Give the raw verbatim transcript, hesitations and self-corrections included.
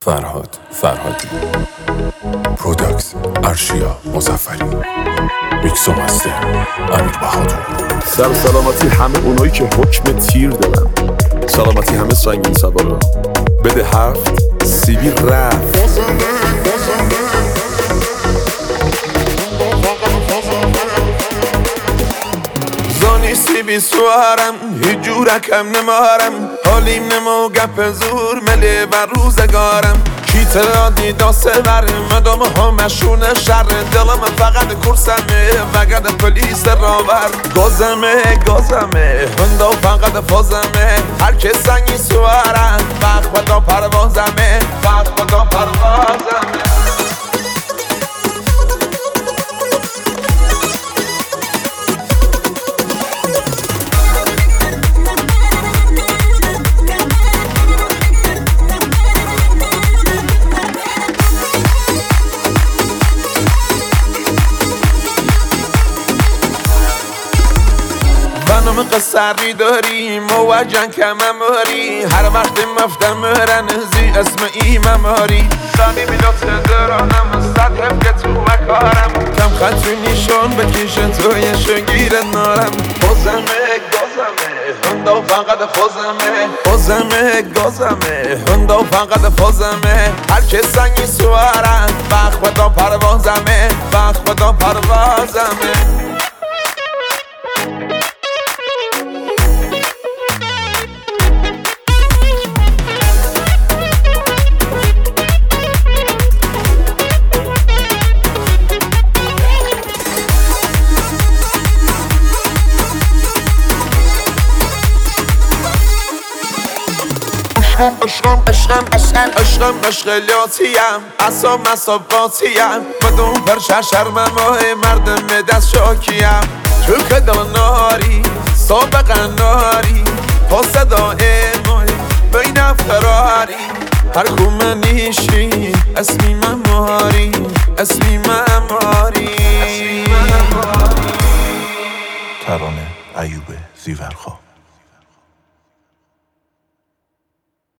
فرهاد فرهادی، پروداکس ارشیا مظفری، میکس و مستر امیر بهادر. سر سلامتی همه اونایی که حکم تیر دارن، سلامتی همه سنگین سوارا. بده هفت سیبی رفت. زانی سیبی سوارم هیچ جور کم نمارم، حالیم نمو گپ زور ملی بر روزگارم. کی ترادی داسته برم مدام همشون شر، دلم فقط کرسمه وگرد پلیس راور. گازمه گازمه هندا فقط فازمه، هر که سنگی سوارم وقت خدا پروازمه، وقت خدا پروازمه. خانم قصری داری موجن کمماری، هر وقت مفتم رنزی اسم ای مماری. زنی بیلوت درانم صد هفته تو مکارم، کم خطی نیشون بکشه توی شگیر نارم. خوزمه گازمه هندا فقط خوزمه، خوزمه گازمه هندا فقط خوزمه. هر که سنگی سوارم وقت خدا پروازمه، وقت خدا پروازمه. عشقم عشقم عشقم عشقم مشغلاتیم، اصاب مسابقاتیم، بدون پرشه شرمم های مردم دست شاکیم. تو که داناری سابقا ناری، تا صدای مای بین فراری. هر کومه نیشی اسمی مماری، اسمی مماری. ترانه ایوب زیورخواه.